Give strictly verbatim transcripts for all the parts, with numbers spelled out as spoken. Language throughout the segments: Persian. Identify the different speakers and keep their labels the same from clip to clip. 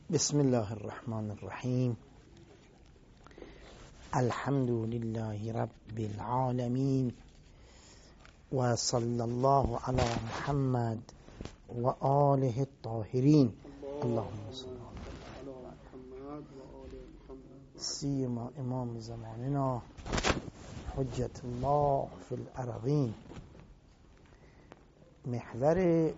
Speaker 1: بسم الله الرحمن الرحیم. الحمد لله رب العالمین و صلی الله علی محمد و آله الطاهرین. اللهم صل علی محمد سیما امام زماننا حجت الله فی الارضین. محور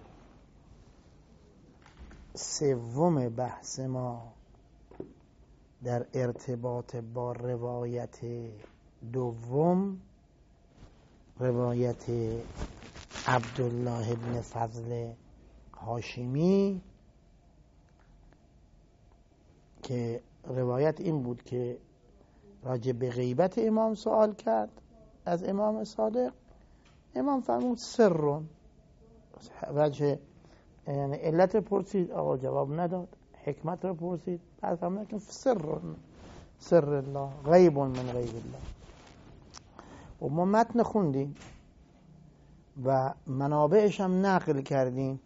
Speaker 1: سوم بحث ما در ارتباط با روایت دوم، روایت عبدالله ابن فضل هاشمی، که روایت این بود که راجع به غیبت امام سوال کرد از امام صادق. امام فرمود سر، وجه یعنی علت پرسید، آقا جواب نداد. حکمت رو پرسید، بعد فرمود که سر سر الله، غیب من غیب الله. و ما متن خوندیم و منابعش هم نقل کردیم.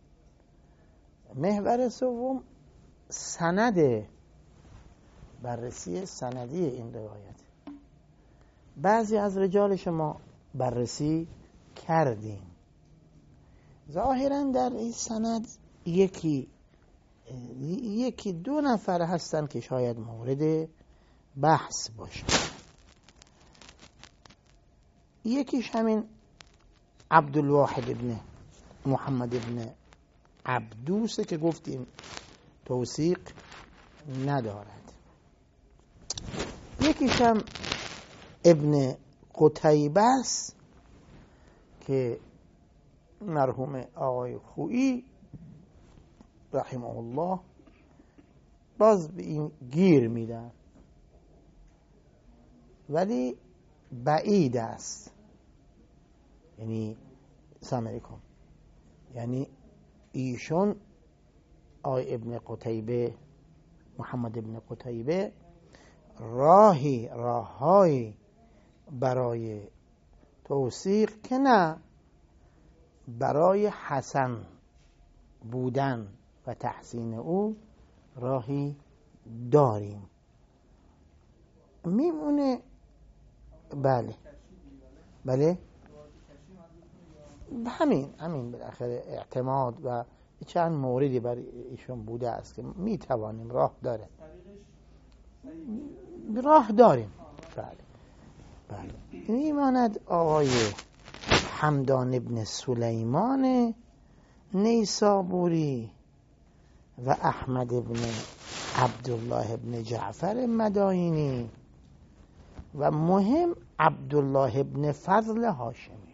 Speaker 1: محور سوم سند، بررسی سندی این روایت. بعضی از رجالش ما بررسی کردیم. ظاهرا در این سند یکی یکی دو نفر هستن که شاید مورد بحث باشه. یکیش همین عبدالواحد ابن محمد ابن عبدوسه که گفتیم توثیق ندارد. یکیش هم ابن قتیبه است که مرحوم آقای خویی رحمه الله باز به این گیر میدن، ولی بعید است. یعنی سلام علیکم، یعنی ایشون آقای ابن قتیبه، محمد ابن قتیبه، راهی راههایی برای توثیق که نه برای حسن بودن و تحسین او راهی داریم. میمونه بله بله همین همین بالاخره اعتماد و چند موردی برای ایشون بوده است که میتوانیم، راه داره، راه داریم. بله بله میماند آقای حمدان ابن سلیمان نیسابوری و احمد ابن عبدالله ابن جعفر مدائنی و مهم عبدالله ابن فضل هاشمی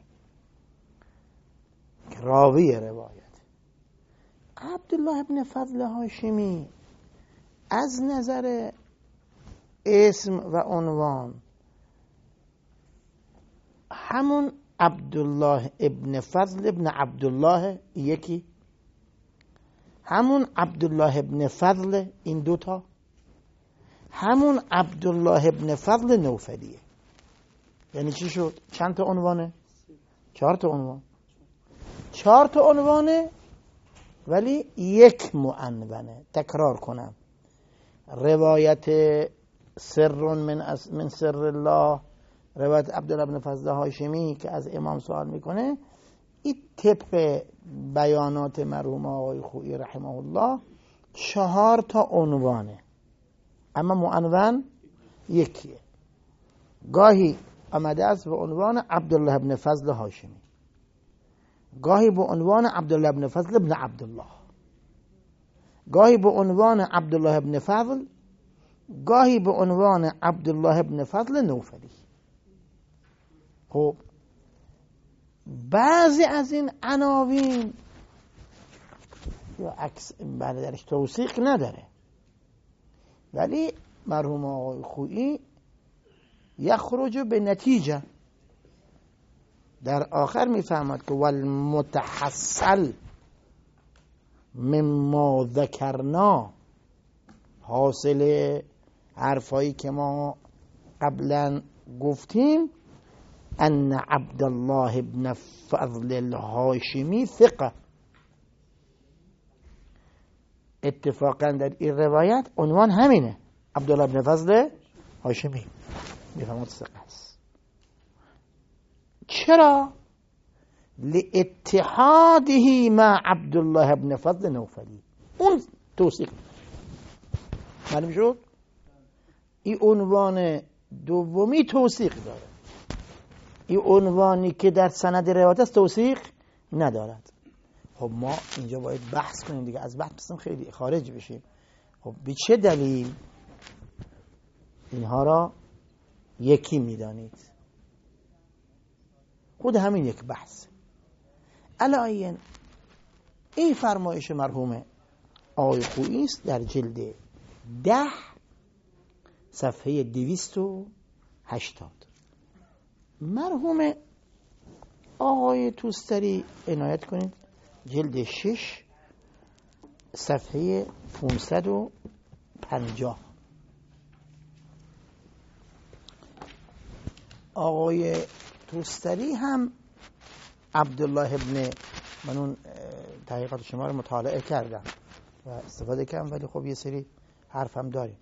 Speaker 1: که راوی روایت. عبدالله ابن فضل هاشمی از نظر اسم و عنوان همون عبدالله ابن فضل ابن عبدالله یکی، همون عبدالله ابن فضل این دوتا، همون عبدالله ابن فضل نوفلیه. یعنی چی شد؟ چند تا عنوانه؟ چهار تا عنوان. چهار تا عنوانه ولی یک معنونه. تکرار کنم، روایت سر من از من سر الله، روایت عبدالله ابن فضل هاشمی که از امام سوال میکنه، این طبق بیانات مرحوم آقای خویی رحمه الله چهار تا عنوانه، اما معنون یکیه. گاهی آمده است به عنوان عبدالله ابن فضل هاشمی، گاهی به عنوان عبدالله ابن فضل ابن عبدالله، گاهی به عنوان عبدالله ابن فضل، گاهی به عنوان عبدالله ابن فضل نوفلی. خب بعضی از این عناوین یا عکس درش توثیق نداره، ولی مرحوم آقای خویی یخرج به نتیجه در آخر میفهمد که والمتحصل مما ذکرنا، حاصل حرفایی که ما قبلا گفتیم، ان عبدالله ابن فضل الهاشمی ثقه، اتفاقا در این روایت عنوان همینه، عبدالله بن فضل هاشمی. میفهمید ثقه است. چرا؟ لاتحاده مع عبدالله بن فضل نوفلی. اون توثیق معلوم شد. این عنوان دومی توثیق داره، این عنوانی که در سند روایت است توثیق ندارد. خب ما اینجا باید بحث کنیم دیگه، از بحث خیلی خارج بشیم. خب به چه دلیل اینها را یکی میدانید؟ خود همین یک بحث. علایین این فرمایش مرحوم آقای خویی است در جلد ده صفحه دویست و هشتاد. مرحوم آقای توستری عنایت کنید جلد شش صفحه پانصد و پنجاه. آقای توستری هم عبدالله ابن، من اون تحقیقات شما رو مطالعه کردم و استفاده کردم، ولی خب یه سری حرف هم داریم.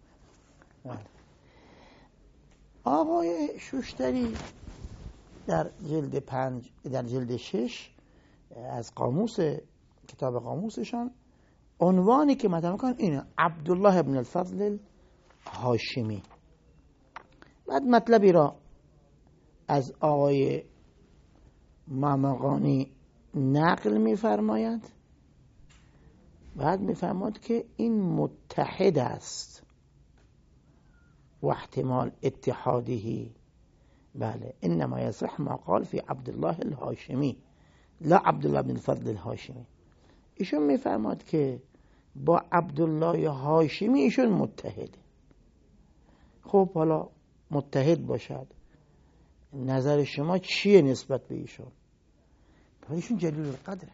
Speaker 1: آقای شوشتری در جلد پنج در جلد شش از قاموس، کتاب قاموسشان، عنوانی که مطرح می‌کنن اینه: عبدالله ابن الفضل هاشمی. بعد مطلبی را از آقای مامقانی نقل می‌فرماید. بعد می‌فرماید که این متحد است و احتمال اتحاده، بله، انما یصح ما قال فی عبدالله الهاشمی لا عبدالله بن الفضل الهاشمی. ایشون میفرماد که با عبدالله هاشمی ایشون متحده. خب حالا متحد باشد، نظر شما چیه نسبت به ایشون؟ ایشون جلیل القدره،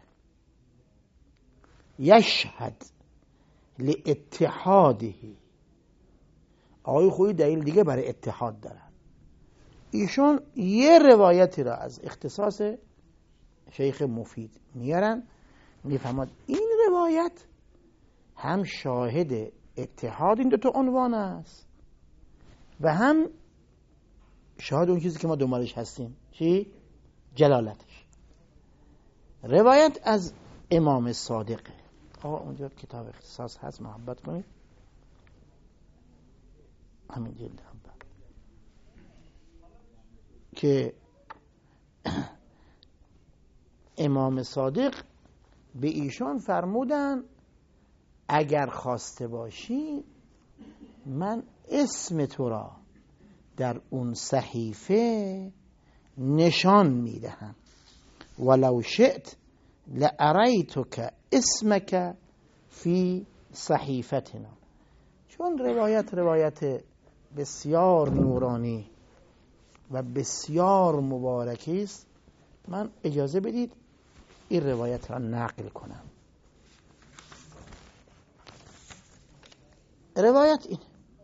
Speaker 1: یشهد لاتحاده. آقای خویی دلیل دیگه برای اتحاد دارن. ایشون یه روایتی را از اختصاص شیخ مفید میارن، میفهمد این روایت هم شاهد اتحاد این دو تا عنوان است و هم شاهد اون چیزی که ما دنبالش هستیم، چی؟ جلالتش. روایت از امام صادقه. آقا اونجا کتاب اختصاص هست، محبت کنید، همین جلد اول، که امام صادق به ایشان فرمودن اگر خواسته باشی من اسم تو را در اون صحیفه نشان میدهم، ولو شئت لأریتک اسمک فی صحیفتنا. چون روایت روایت بسیار نورانی و بسیار مبارکی است، من اجازه بدید این روایت را نقل کنم. روایت این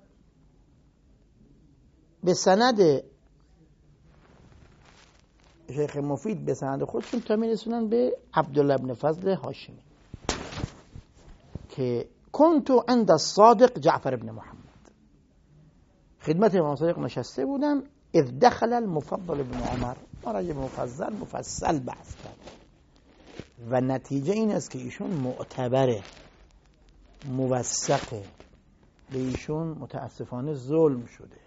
Speaker 1: به سند شیخ مفید، به سند خودشون تا میرسونن به عبدالله بن فضل هاشمی که کنتو عند الصادق جعفر بن محمد، خدمت امام صادق نشسته بودم، اذ دخل المفضل بن عمر. ما راجع به مفضل مفصل بحث کرد و نتیجه این است که ایشون معتبره، موثقه، به ایشون متاسفانه ظلم شده.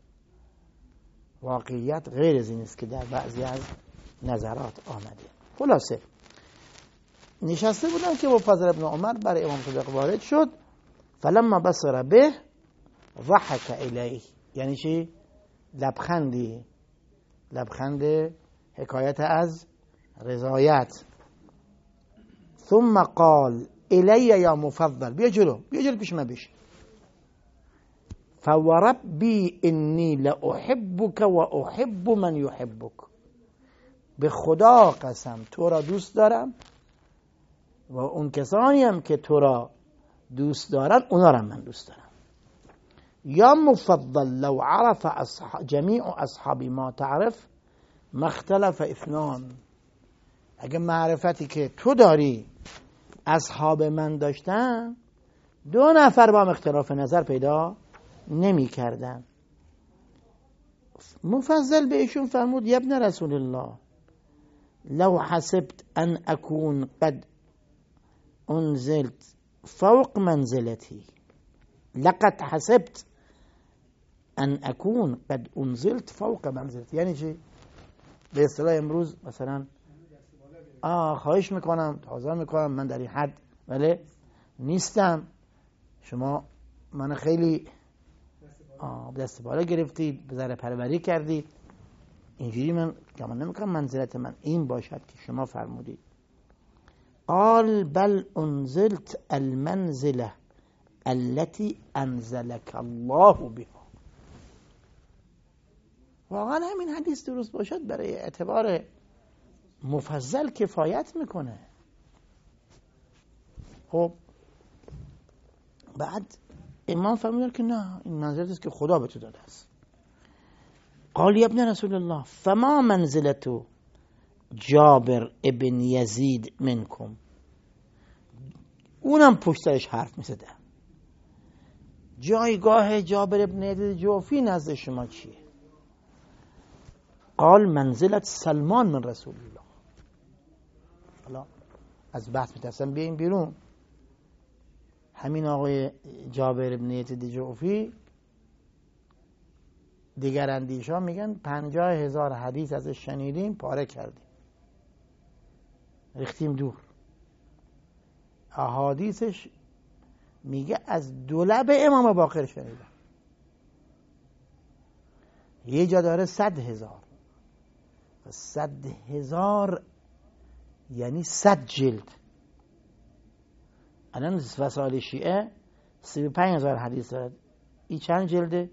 Speaker 1: واقعیت غیر از این است که در بعضی از نظرات آمده. خلاصه نشسته بودن که مفضل ابن عمر برای امام صادق وارد شد، فلما بصر به ضحك الیه، یعنی چی؟ لبخندی، لبخند حکایت از رضایت. ثم قال الی یا مفضل، بیا جلو، بیا جلو پیش من بشین. فوربی انی لاحبک و احب من یحبک، به خدا قسم تو را دوست دارم و اون کسانی هم که تو را دوست دارن اونا را من دوست دارم. یا مفضل لو عرف اصحاب جمیع اصحابی ما تعرف ما اختلف اثنان، اگه معرفتی که تو داری اصحاب من داشتن دو نفر با هم اختلاف نظر پیدا نمی کردن. مفضل به ایشون فرمود یا ابن رسول الله لو حسبت ان اكون قد انزلت فوق منزلتي لقد حسبت ان اكون قد انزلت فوق منزلتي. یعنی چی؟ به اصطلاح امروز مثلا آه خواهش میکنم تازه میکنم من در این حد ولی نیستم، شما من خیلی آه دست بالا گرفتید، بذاره پروری کردید، اینجوری من گمان نمیکنم منزلت من این باشد که شما فرمودید. قال بل انزلت المنزله التي انزلك الله بها. واقعا همین حدیث درست باشد برای اعتبار مفضل کفایت میکنه. خب بعد امام فرمودن که نه، این منزلت است که خدا به تو داده است. قال ابن رسول الله فما منزلت جابر ابن یزید منکم. اونم پشت سرش حرف میزده. جایگاه جابر ابن یزید جوفی نزد شما چیه؟ قال منزلت سلمان من رسول الله. حالا از بحث میترسم بیاییم بیرون. همین آقای جابر ابن یزید جوفی دیگر اندیشا میگن پنجاه هزار حدیث ازش شنیدیم پاره کردیم ریختیم دور. احادیثش میگه از دولب امام باقر شنیدم. یه جا داره صد هزار. صد هزار یعنی صد جلد. الان وسائل شیعه سی و پنج هزار حدیث دارد. این چند جلده؟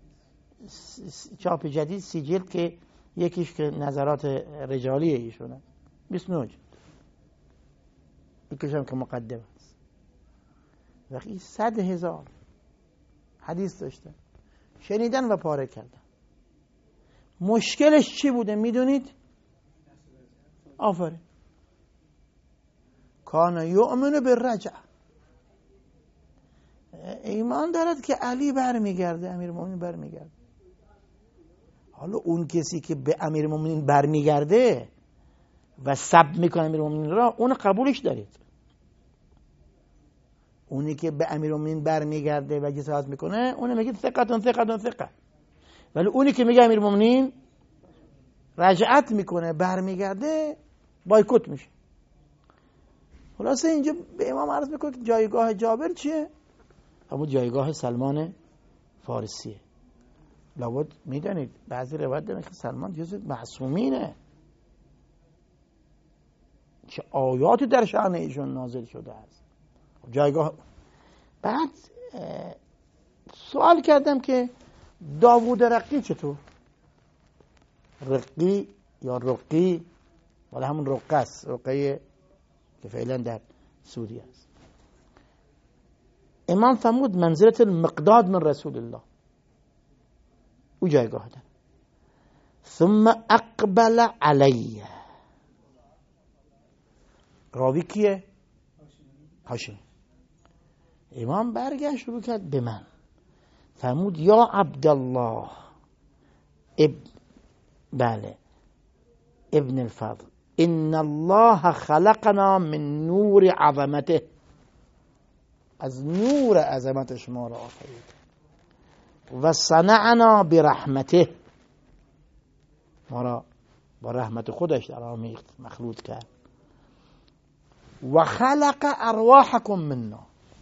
Speaker 1: چاپ جدید سی جلد که یکیش که نظرات رجالی ایشونه بیست و نه جلد، یکیش هم که مقدم است. وقتی صد هزار حدیث داشته شنیدن و پاره کردن. مشکلش چی بوده میدونید؟ آفرین. کان یؤمن بالرجع، ایمان دارد که علی برمیگرده، امیرالمومنین برمیگرده. حالا اون کسی که به امیرالمومنین برمیگرده و سب میکنه امیرالمومنین را، اون قبولش دارید. اونی که به امیرالمومنین برمیگرده و جسارت میکنه اون میگه ثقتون ثقتون ثقه، ولی اونی که میگه امیرالمومنین رجعت میکنه برمیگرده بایکوت میشه. خلاصه اینجا به امام عرض میکنه که جایگاه جابر چیه؟ همون جایگاه سلمان فارسیه. لابد میدانید بعضی روایت دارن که سلمان جزو معصومینه، چه آیاتی در شأن ایشون نازل شده است. جایگاه. بعد سوال کردم که داوود رقی چطور؟ رقی یا رقی ولی همون رقه است، رقه که فعلا در سوریه است. امام فرمود منزلت المقداد من رسول الله، او جایگاه ده. ثم اقبل علیه. راوی کیه؟ هاشمی. امام برگشت شروع کرد به من، فرمود یا عبدالله اب بله ابن الفضل ان الله خلقنا من نور عظمته، از نور عظمتش ما را آفرید، و صنعنا برحمته، ما را با رحمت خودش در آمیخت مخلوط کرد، و خلق ارواحکم منا.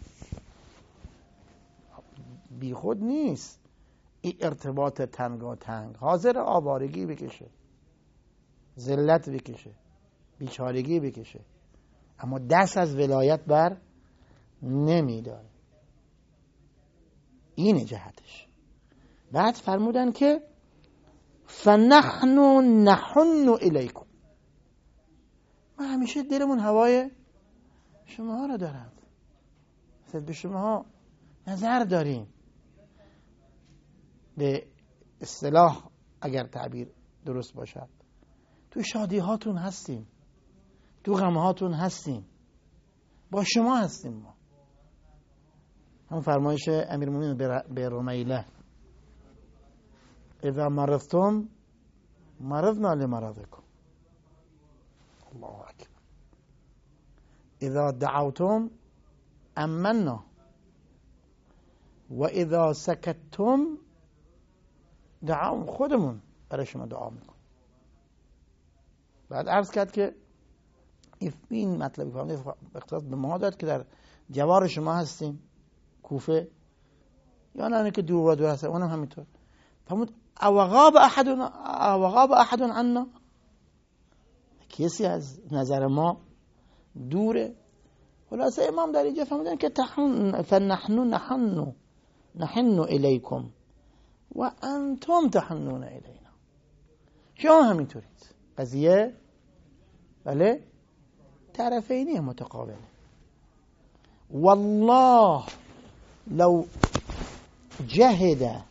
Speaker 1: بی خود نیست این ارتباط تنگا تنگ، حاضر آوارگی بکشه، ذلت بکشه، بیچارگی بکشه، اما دست از ولایت بر نمیداره. این جهتش. بعد فرمودن که فنحن نحن الیکم، ما همیشه دلمون هوای شما ها رو دارم، به شما ها نظر داریم. به اصطلاح اگر تعبیر درست باشد، تو شادی هاتون هستیم، تو غم هاتون هستیم، با شما هستیم. ما هم فرمایش امیرالمومنین به رمیله اذا مرضتم مرضنا لمرضكم الله اکبر اذا دعوتم امنا و اذا سکتتم دعاهم خودمون برای شما دعا میکن. بعد عرض کرد که این مطلبی که اختصاص به ما داد که در جوار شما هستیم کوفه یا نه که دور و دور هستیم اونم همینطور. فرمود اوغاب احد اوغاب احد عنا کسی از نظر ما دوره. خلاصه امام در اینجا فرمودن که تحن فنحن نحن نحن الیکم و انتم تحنون الینا. شما همینطورید. قضیه بله طرفینی متقابله. والله لو جهد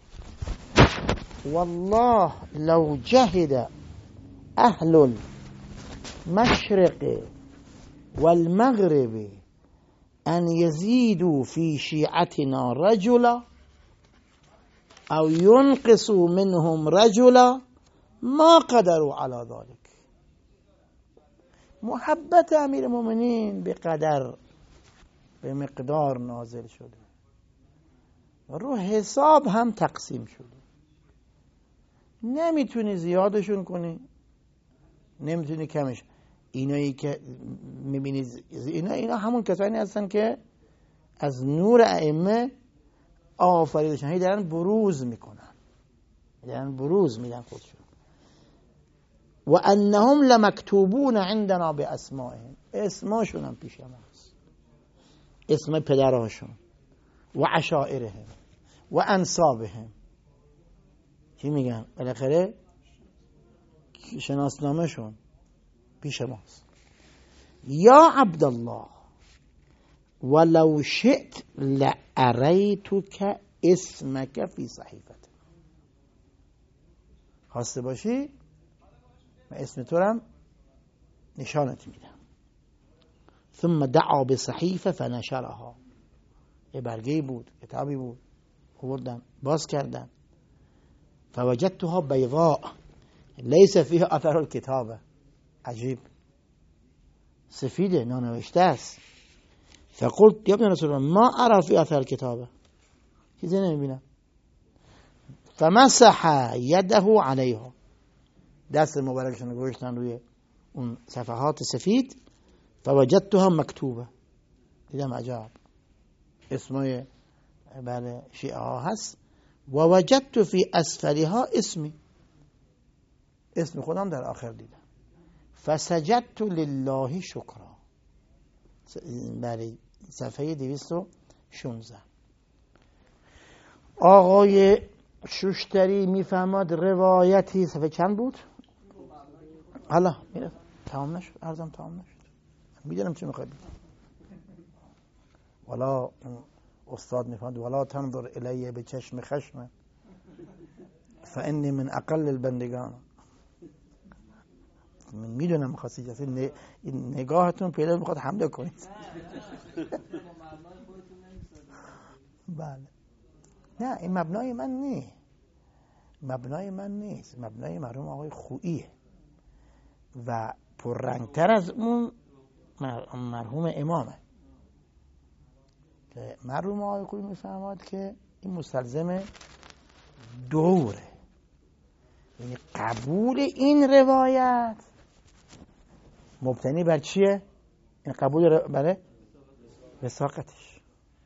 Speaker 1: والله لو جهد اهل المشرق والمغرب ان يزيدوا في شيعتنا رجلا او ينقصوا منهم رجلا ما قدروا على ذلك. محبت امیر المؤمنین به قدر به مقدار نازل شده، رو حساب هم تقسیم شده. نمیتونی زیادشون کنی، نمیتونی کمش. اینایی که میبینید اینا اینا همون کسانی هستن که از نور ائمه آفریده شدن، دارن بروز میکنن، دارن بروز میدن خودشون. و انهم لمکتوبون عندنا باسمائهم، اسماشون هم پیش ما هست، اسم پدراشون و عشائرهم و انسابهم. چی میگن؟ بالاخره شناسنامه شون پیش ماست. یا عبدالله ولو شئت لأریتک اسمک فی صحیفت. خواسته باشی من اسم تو رم نشانت میدم. ثم دعا بصحیفه فنشرها. یه برگه بود، کتابی بود، خوردن باز کردن. فوجدتها بیضاء لیس فیها اثر الکتابه. عجیب، سفیده، نانوشته است. فقلت یا ابن رسول الله ما ارى فی اثر الکتابه، چیزی نمیبینم. فمسح یده علیها، دست مبارکشون گوشتن روی اون صفحات سفید. فوجدتها مکتوبه، دیدم عجب اسمای بله شیعه ها هست. و وجدت فی اسفلها اسمی، اسم خودم در آخر دیدم. فسجدت لله شکرا. بله صفحه دویست و شانزده. آقای شوشتری میفهمد روایتی صفحه چند بود؟ حالا میره تمام نشد، عرضم تمام نشد. میدونم چی میخواد بگم. والا استاد میفهمد ولا تنظر الیه به چشم خشم فانی من اقل البندگان. میدونم میخواستی جسد نگاهتون پیدا میخواد حمله کنید. بله نه این مبنای من نیست، مبنای من نیست، مبنای مرحوم آقای خوییه و پررنگتر از اون مرحوم امامه که مرحوم آقای خویی میفهمد که این مستلزم دوره، یعنی قبول این روایت مبتنی بر چیه؟ این قبول بر وثاقتش.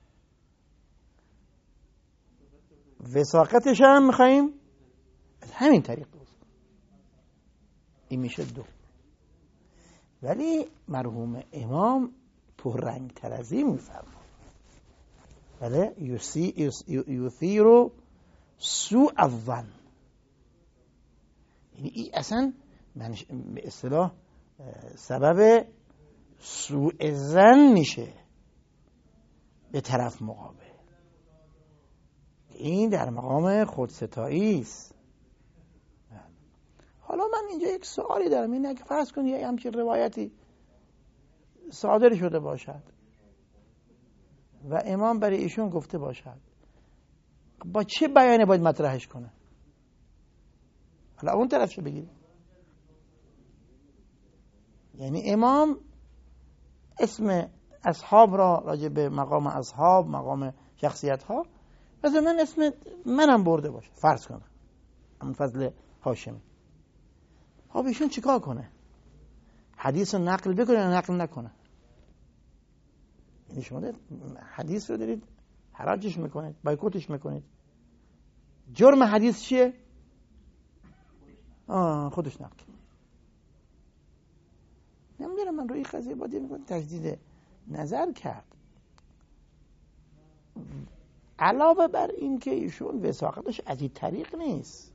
Speaker 1: وثاقتش هم میخواییم از همین طریق بود. این میشه دو. ولی مرحوم امام پررنگ تر از این میفرماد. بله یثیر سوء الظن، یعنی این اصلا به اصطلاح سبب سوء ظن میشه به طرف مقابل. این در مقام خودستایی است. حالا من اینجا یک سوالی دارم، اینه که فرض کنید یه همچین روایتی صادر شده باشد و امام برای ایشون گفته باشد، با چه بیانی باید مطرحش کنه؟ حالا اون طرفشو بگیریم. یعنی امام اسم اصحاب را راجع به مقام اصحاب، مقام شخصیت ها، مثلا من اسم منم برده باشه، فرض کنم همون فضل هاشمی. خب ایشون چیکار کنه؟ حدیث رو نقل بکنه یا نقل نکنه؟ یعنی شما حدیث رو دارید حراجش میکنید، بایکوتش میکنید. جرم حدیث چیه؟ آه خودش نقل. نمیدونم، من روی قضیه باید میکنم تجدید نظر کرد. علاوه بر این که ایشون وثاقتش از این طریق نیست،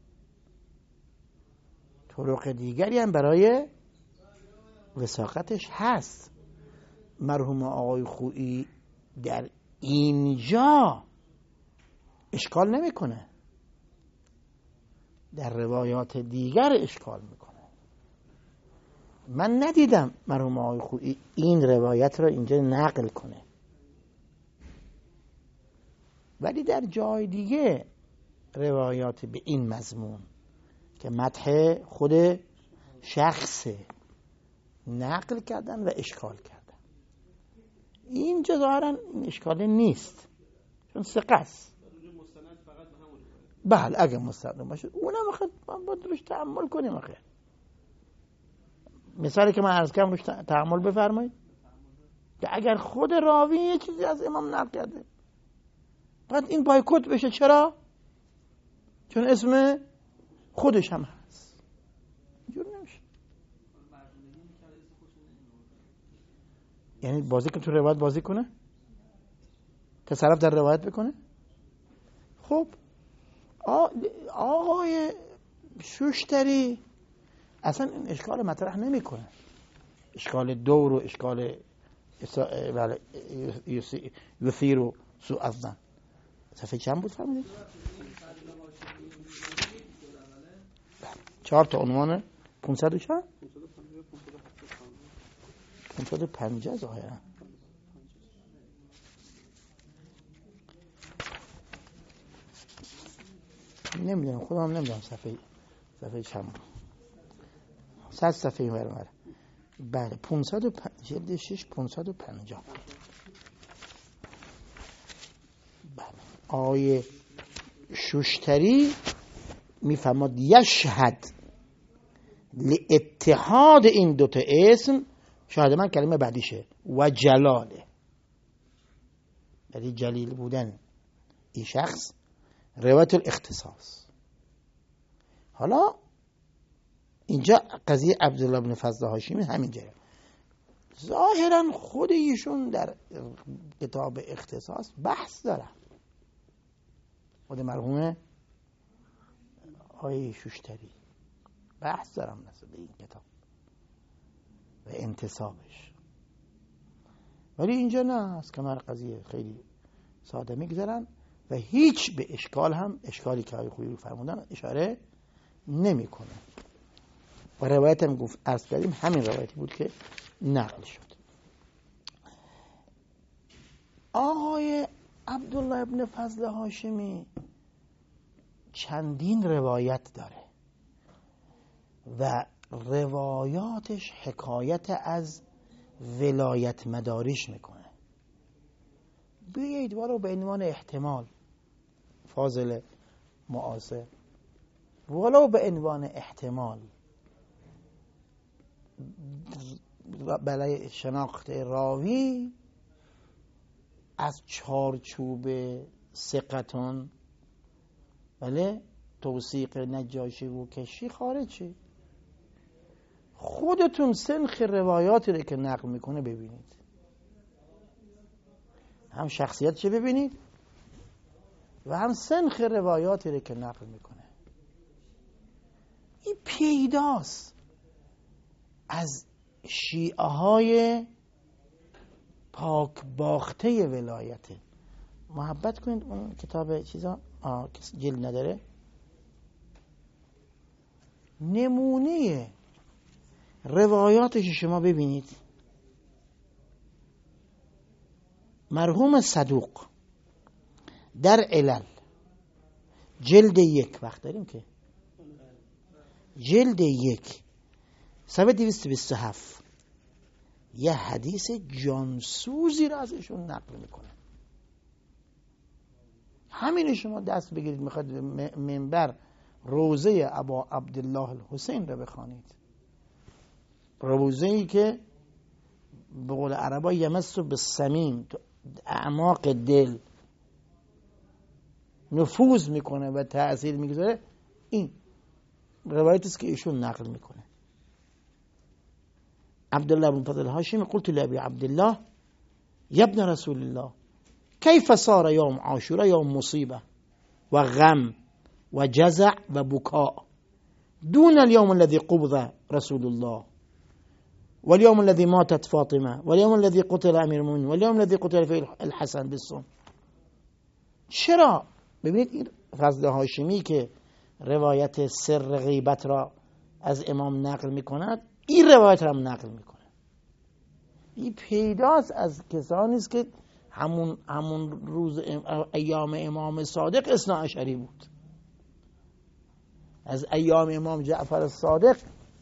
Speaker 1: طرق دیگری هم برای وثاقتش هست. مرحوم آقای خویی در اینجا اشکال نمیکنه، در روایات دیگر اشکال میکنه. من ندیدم مرحوم آقای خویی این روایت را اینجا نقل کنه، ولی در جای دیگه روایات به این مضمون که مدح خود شخصه نقل کردن و اشکال کردن. اینجا ظاهرا این اشکال نیست چون ثقه است. بله اگه مستند باشه اونم خود باید روش تأمل کنیم. آخه مثالی که من عرض کردم روش تأمل بفرمایید که اگر خود راوی یه چیزی از امام نقل کرده بعد این بایکوت بشه. چرا؟ چون اسم خودش هم هست. اینجور نمیشه. یعنی بازی که تو روایت بازی کنه، تصرف در روایت بکنه. خب آقای شوشتری اصلا این اشکال مطرح نمی کنه. اشکال دور و اشکال یثیر و سوء الظن. صفحه چند بود فهمیدید؟ چهار تا عنوان پانصد و چند؟ پانصد و پنجاه ظاهرا. نمیدونم خودم نمیدونم صفحه صفحه چند بود. صد صفحه برابر. بله پانصد و پنجاه جلد شش پانصد و پنجاه. بله آیه شوشتری میفهمد یشهد لاتحاد این دوتا اسم. شاهد من کلمه بعدیشه و جلاله، یعنی جلیل بودن این شخص، روایت الاختصاص. حالا اینجا قضیه عبدالله بن فضل هاشمی همینجا ظاهرا خود ایشون در کتاب اختصاص بحث داره. خود مرحوم آقای شوشتری بحث دارم نسبت به این کتاب و انتصابش، ولی اینجا نه، از کنار قضیه خیلی ساده میگذرن و هیچ به اشکال هم اشکالی که آقای خویی فرمودن اشاره نمی کنه. و روایت هم گفت عرض کردیم همین روایتی بود که نقل شد. آقای عبدالله ابن فضل هاشمی چندین روایت داره و روایاتش حکایت از ولایت مداریش میکنه. بیایید ولو به عنوان احتمال فاضل معاصر، ولو به عنوان احتمال برای شناخت راوی از چارچوب ثقتون بله توثیق نجاشی و کشی خارج شید. خودتون سنخ روایاتی رو که نقل میکنه ببینید، هم شخصیتش ببینید و هم سنخ روایاتی رو که نقل میکنه. این پیداست از شیعه های پاک باخته ولایت. محبت کنید اون کتاب چیزا جلد نداره، نمونه روایاتش شما ببینید. مرحوم صدوق در علل جلد یک، وقت داریم که جلد یک صفحه دویست و بیست و هفت یه حدیث جانسوزی را ازشون نقل میکنه. همین شما دست بگیرید میخواد منبر روزه ابا عبدالله الحسین را بخوانید، روزه‌ای که به قول عربا یمس بالصمیم، اعماق دل نفوذ میکنه و تأثیر میگذاره. این روایتی است که ایشون نقل میکنه. عبدالله بن فضل الهاشمی قلت لأبي عبدالله يا ابن رسول الله كيف صار يوم عاشوراء يوم مصيبة وغم وجزع وبكاء دون اليوم الذي قبض رسول الله واليوم الذي ماتت فاطمة واليوم الذي قتل امیر المؤمنین واليوم الذي قتل فيه الحسن بالصوم. چرا؟ ببینید این فضل هاشمی که روایت سر غیبت را از امام نقل میکند، این روایت را هم نقل میکنه. این پیداست از کسانی است که همون همون روز ایام امام صادق اثنا عشری بود. از ایام امام جعفر الصادق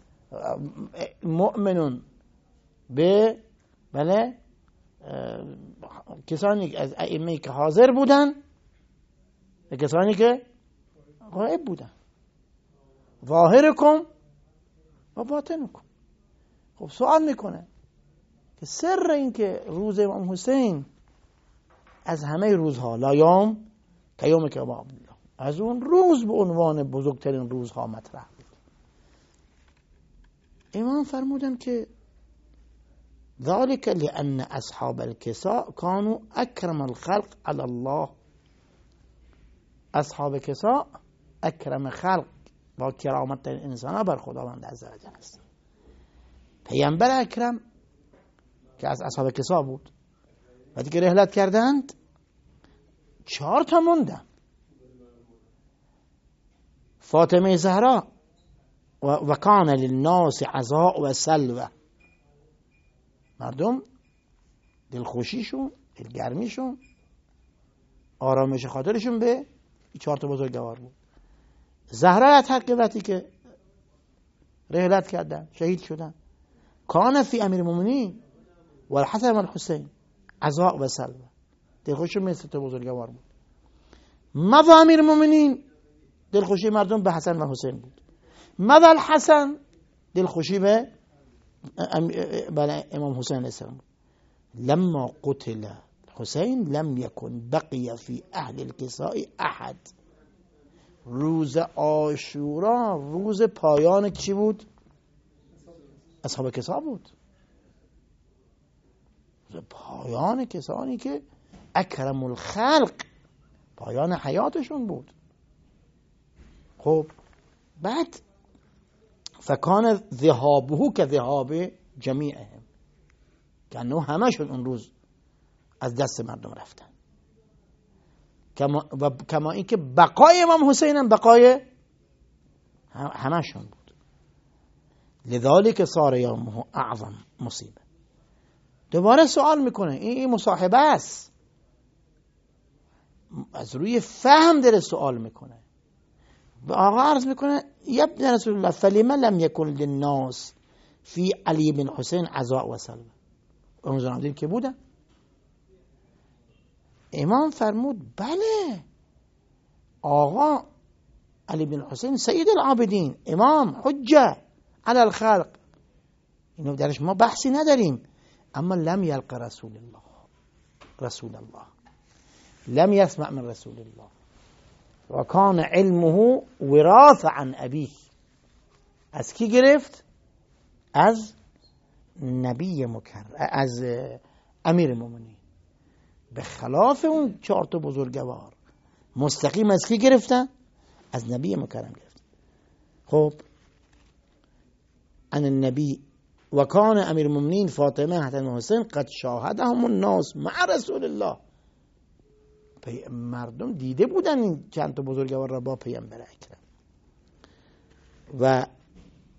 Speaker 1: مؤمنون به بله کسانی از ائمه که حاضر بودن و کسانی که غایب بودن، ظاهرکم و باطنکم. خب سوال میکنه که سر این که روز امام حسین از همه روزها لا یوم که یوم که ابا عبدالله، از اون روز به عنوان بزرگترین روزها مطرح بود. امام فرمودن که ذلك لأن اصحاب الكساء كانوا اکرم الخلق على الله. اصحاب کساء اکرم خلق، با کرامت انسان ها بر خداوند عزوجل است. پیامبر اکرم که از اصحاب کساء بود، وقتی که رحلت کردند چهار تا موندن، فاطمه زهرا و, و کان للناس عزاء و سلوه، مردم دلخوشیشون، دلگرمیشون، آرامش خاطرشون به چهار تا بزرگوار بود. زهرا اطهر وقتی که رحلت کردن شهید شدن، کان فی امیر المؤمنین و الحسن و الحسین عزاء و سلوه، دلخوشی مثل تا بزرگوار بود. مضى امیر المؤمنین، دلخوشی مردم به حسن و حسین بود. مضى الحسن، دلخوشی به امام حسین علیه السلام. لما قتل حسین لم يكن بقي في اهل الكساء احد. روز عاشورا روز پایان چی بود؟ اصحاب کسا بود. روز پایان کسانی که اکرم الخلق، پایان حیاتشون بود. خب بعد فکان ذهابه که ذهاب جمیعهم، که انه همشون اون روز از دست مردم رفتن. کما و کما اینکه بقای امام حسین هم بقای همشون بود. لذلك صار یومه اعظم مصیبه. دوباره سوال میکنه، این مصاحبه است، از روی فهم داره سوال میکنه. و آقا عرض میکنه یا ابن رسول الله فلما لم يكن للناس فی علی بن حسین عزاء و سلوه. امام دیم که بودن. امام فرمود بله، آقا علی بن حسین سید العابدین، امام حجه علی الخلق، اینو درش ما بحثی نداریم. اما لم یلق رسول الله، رسول الله لم يسمع من رسول الله و کان علمه وراث عن ابیه. از کی گرفت؟ از نبی مکرم، از امیر المؤمنین. به خلاف اون چهار تا بزرگوار مستقیم از کی گرفتن؟ از نبی مکرم گرفتن. خب ان النبی و کان امیر المؤمنین فاطمه حسن و حسین قد شاهدهم الناس مع رسول الله. مردم دیده بودن این چند تا بزرگوار را با پیامبر اکرم. و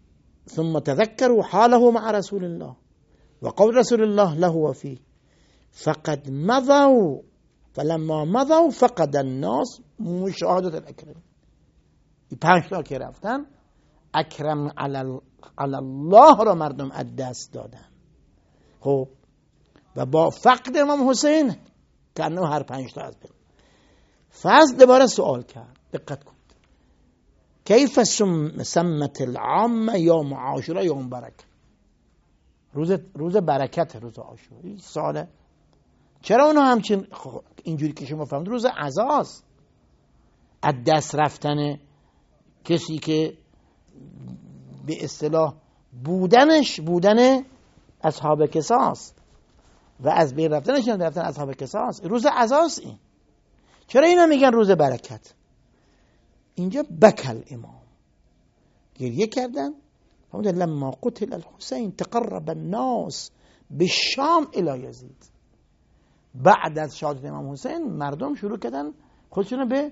Speaker 1: ثم تذكروا حاله مع رسول الله و قول رسول الله له و فيه فقد مضوا فلما مضوا فقد الناس مشاهدة الاکرم. این پنج تا که رفتن اکرم علی الله را مردم از دست دادن. خب و با فقد امام حسین کنه هر پنج تا از بین. فضل دوباره سوال کرد، دقت کن، کیف سمت العامه یوم عاشورا یوم برکت، روز روز برکت، روز عاشورا. این ساله چرا اونا همچین اینجوری که شما فهمید روز عزاست، از دست رفتن کسی که به اصطلاح بودنش بودن اصحاب کساست و از بین رفتنش هم رفتن اصحاب کساست، روز عزاست. این چرا اینا میگن روز برکت؟ اینجا بکل امام گریه کردن. لما قتل الحسین تقرب الناس بالشام الى یزید. بعد از شهادت امام حسین مردم شروع کردن خودشون به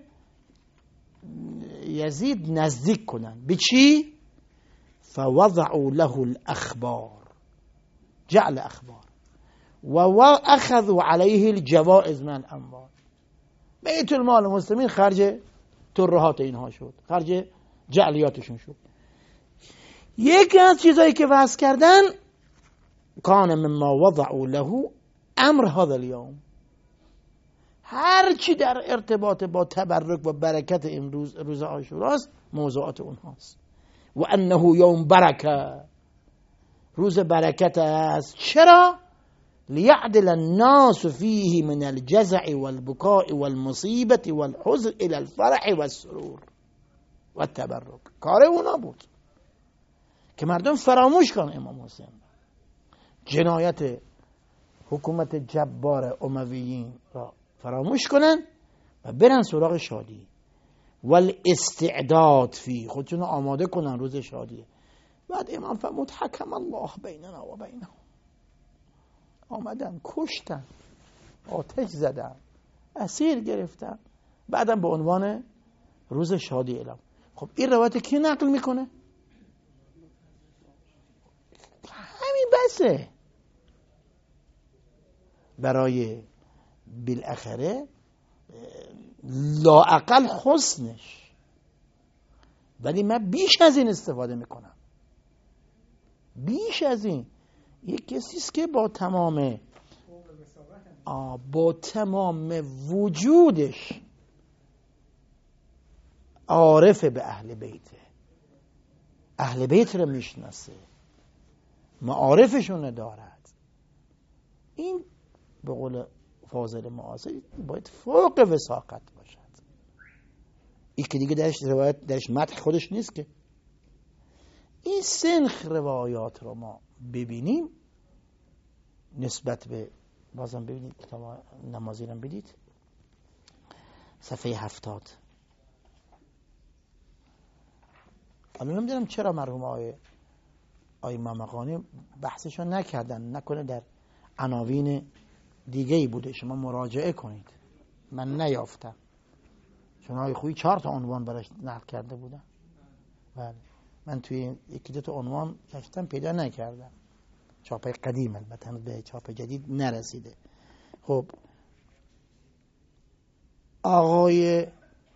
Speaker 1: یزید نزدیک کنن. به چی؟ فوضعوا له الاخبار، جعل اخبار و اخذوا علیه الجوائز من الاموال. بیت المال مسلمین خرج ترهات اینها شد، خرج جعلیاتشون شد. یکی از چیزایی که وضع کردن کان مما وضعوا له امر هذا اليوم، هر چی در ارتباط با تبرک و برکت امروز روز عاشوراست موضوعات اونهاست. و انه یوم برکه، روز برکت است. چرا؟ لیعدل الناس فیه من الجزع والبکاء والمصیبة والحزن الى الفرح والسرور والتبرک. کار اونا بود که مردم فراموش کن امام حسین، جنایت حکومت جبار امویین را فراموش کنن و برن سراغ شادی. والاستعداد فی، خودشون آماده کنن روز شادی. بعد امام فرمود حکم الله بیننا و بینهم، آمدن کشتن، آتش زدن، اسیر گرفتن، بعدم به عنوان روز شادی اعلام. خب این روایت کی نقل میکنه؟ همین بسه برای بالاخره لااقل حسنش، ولی من بیش از این استفاده میکنم، بیش از این. یک کسیست که با تمام با تمام وجودش عارف به اهل بیته، اهل بیت رو میشناسه، معارفشون دارد. این به قول فاضل معاصر باید فوق وثاقت باشد. این که دیگه درش روایت درش مدح خودش نیست که. این سنخ روایات رو ما ببینیم نسبت به، بازم ببینید کتاب نمازی رو بدید صفحه هفتاد. اما نمیدونم چرا مرحوم آقای آقای ممقانی بحثشو نکردن، نکنه در عناوین دیگه ای بوده، شما مراجعه کنید. من نیافتم، چون آقای خویی چهار تا عنوان براش نقل کرده بودن. بله من توی یکی دو تا عنوان گشتم پیدا نکردم، چاپ قدیم، البته به چاپ جدید نرسیده. خب آقای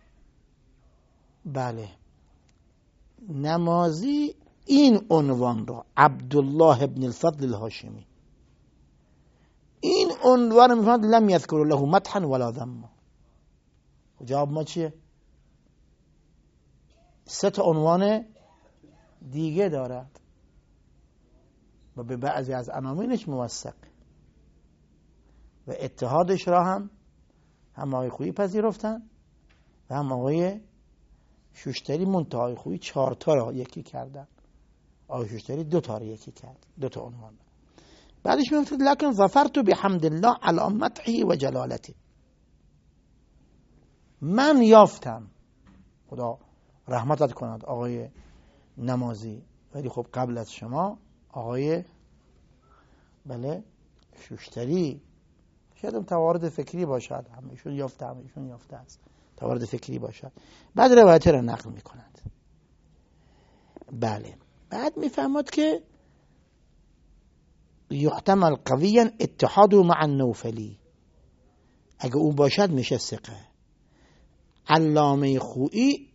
Speaker 1: بله نمازی این عنوان را، عبدالله ابن الفضل الهاشمی، این عنوان میفهمد لم یذکر له مدحا ولا ذما. جواب ما چیه؟ سه تا عنوان دیگه دارد و به بعضی از عناوینش موثق و اتحادش را هم هم آقای خویی پذیرفتن و هم آقای شوشتری. منتهای خویی چهار تا را یکی کردن، آقای شوشتری دو تا را یکی کرد، دو تا عنوان. بعدش میگفت لکن ظفرت بحمد الله علی مدحه و جلالته، من یافتم، خدا رحمتت کند آقای نمازی، ولی خب قبل از شما آقای بله شوشتری، شاید هم توارد فکری باشد، همیشون یافته همیشون یافته است، توارد فکری باشد. بعد روایت را نقل میکنند. بله بعد میفهمد که یحتمل قویا اتحاد مع النوفلی، اگه اون باشد میشه ثقه. علامه خویی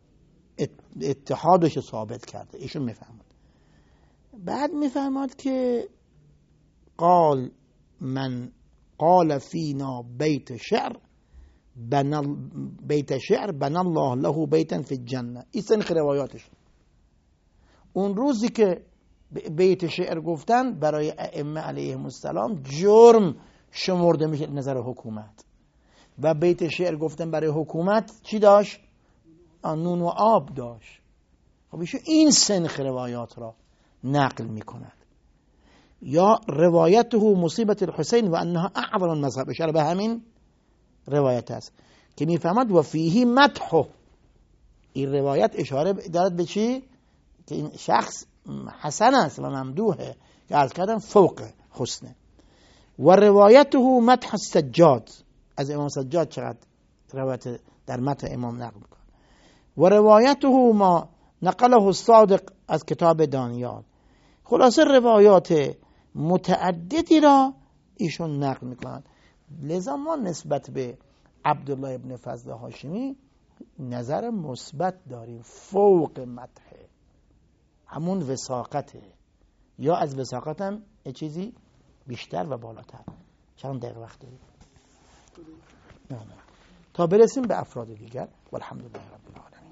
Speaker 1: اتحادش ثابت کرده، ایشون میفهمد. بعد میفهمد که قال من قال فینا بیت شعر بنا بیت شعر بنا الله له بیتا فی الجنه. این سنخ روایاتش. اون روزی که بیت شعر گفتن برای ائمه علیهم السلام جرم شمرده میشه نظر حکومت، و بیت شعر گفتن برای حکومت چی داشت؟ نون و آب داشت. خب ایشون این سنخ روایات را نقل میکند. یا روایته مصیبت الحسین و انها اعظم المذهب، اشاره به همین روایت است که میفهمد و فیه مدحه. این روایت اشاره دارد به چی؟ که این شخص حسن است و ممدوحه، که عرض کردم فوق حسنه. و روایته مدح السجاد، از امام سجاد چقدر روایت در متن امام نقل میکنه. و روایته ما نقله الصادق از کتاب دانیال. خلاصه روایات متعددی را ایشون نقل میکنند. لذا ما نسبت به عبدالله ابن فضل هاشمی نظر مثبت داریم، فوق مدحه، همون وثاقته، یا از وثاقت هم چیزی بیشتر و بالاتر. چند دقیقه وقت داریم؟ نه نه. تا برسیم به افراد دیگر. والحمدلله رب العالمین.